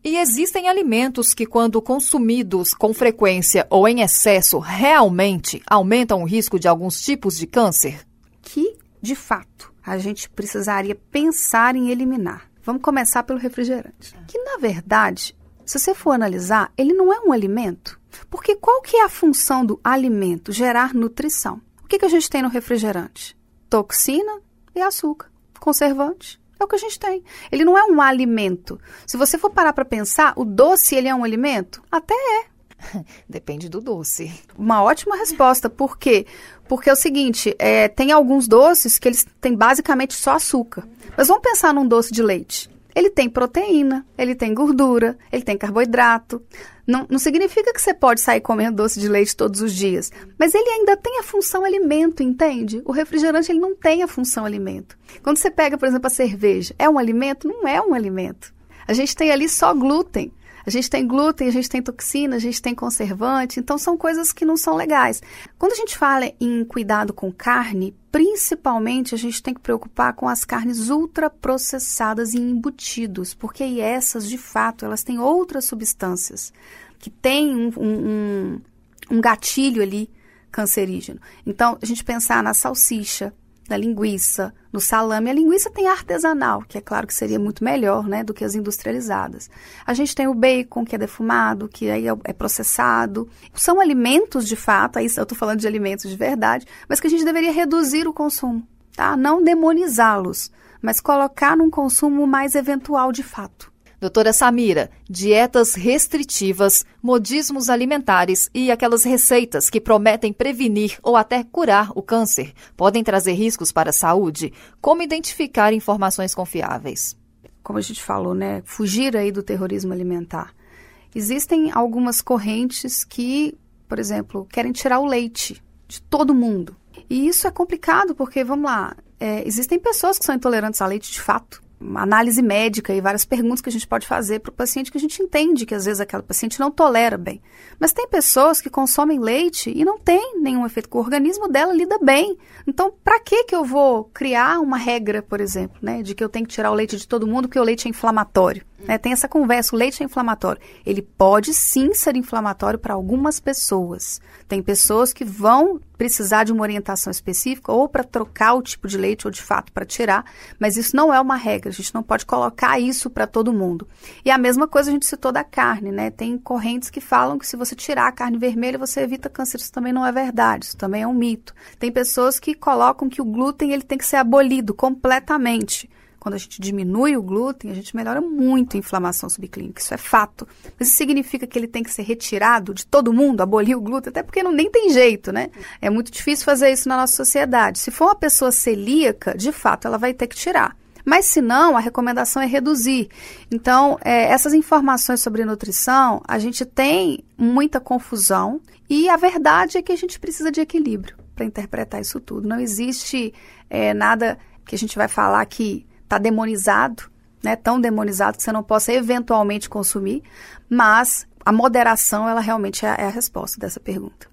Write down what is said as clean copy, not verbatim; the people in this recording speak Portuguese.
E existem alimentos que, quando consumidos com frequência ou em excesso, realmente aumentam o risco de alguns tipos de câncer? Que, de fato, a gente precisaria pensar em eliminar. Vamos começar pelo refrigerante. Que, na verdade, se você for analisar, ele não é um alimento. Porque qual que é a função do alimento? Gerar nutrição. O que a gente tem no refrigerante? Toxina e açúcar. Conservante. É o que a gente tem. Ele não é um alimento. Se você for parar para pensar, o doce, ele é um alimento? Até é. Depende do doce. Uma ótima resposta. Por quê? Porque é o seguinte, tem alguns doces que eles têm basicamente só açúcar. Mas vamos pensar num doce de leite. Ele tem proteína, ele tem gordura, ele tem carboidrato. Não significa que você pode sair comendo doce de leite todos os dias. Mas ele ainda tem a função alimento, entende? O refrigerante ele não tem a função alimento. Quando você pega, por exemplo, a cerveja, é um alimento? Não é um alimento. A gente tem ali só glúten. A gente tem glúten, a gente tem toxina, a gente tem conservante, então são coisas que não são legais. Quando a gente fala em cuidado com carne, principalmente a gente tem que preocupar com as carnes ultraprocessadas e embutidos, porque essas, de fato, elas têm outras substâncias que têm um gatilho ali cancerígeno. Então, a gente pensar na salsicha, na linguiça, no salame. A linguiça tem artesanal, que é claro que seria muito melhor, né, do que as industrializadas. A gente tem o bacon, que é defumado, que aí é processado. São alimentos, de fato, aí eu estou falando de alimentos de verdade, mas que a gente deveria reduzir o consumo, tá? Não demonizá-los, mas colocar num consumo mais eventual de fato. Doutora Samira, dietas restritivas, modismos alimentares e aquelas receitas que prometem prevenir ou até curar o câncer podem trazer riscos para a saúde? Como identificar informações confiáveis? Como a gente falou, né? Fugir aí do terrorismo alimentar. Existem algumas correntes que, por exemplo, querem tirar o leite de todo mundo. E isso é complicado porque, vamos lá, existem pessoas que são intolerantes a leite de fato. Uma análise médica e várias perguntas que a gente pode fazer para o paciente que a gente entende que às vezes aquela paciente não tolera bem. Mas tem pessoas que consomem leite e não tem nenhum efeito, que o organismo dela lida bem. Então, para que eu vou criar uma regra, por exemplo, né, de que eu tenho que tirar o leite de todo mundo porque o leite é inflamatório? Tem essa conversa, o leite é inflamatório. Ele pode sim ser inflamatório para algumas pessoas. Tem pessoas que vão precisar de uma orientação específica ou para trocar o tipo de leite ou de fato para tirar, mas isso não é uma regra, a gente não pode colocar isso para todo mundo. E a mesma coisa a gente citou da carne, né? Tem correntes que falam que se você tirar a carne vermelha você evita câncer, isso também não é verdade, isso também é um mito. Tem pessoas que colocam que o glúten ele tem que ser abolido completamente. Quando a gente diminui o glúten, a gente melhora muito a inflamação subclínica, isso é fato. Mas isso significa que ele tem que ser retirado de todo mundo, abolir o glúten, até porque nem tem jeito, né? É muito difícil fazer isso na nossa sociedade. Se for uma pessoa celíaca, de fato, ela vai ter que tirar. Mas se não, a recomendação é reduzir. Então, essas informações sobre nutrição, a gente tem muita confusão e a verdade é que a gente precisa de equilíbrio para interpretar isso tudo. Não existe nada que a gente vai falar que está demonizado, né, tão demonizado que você não possa eventualmente consumir, mas a moderação, ela realmente é a resposta dessa pergunta.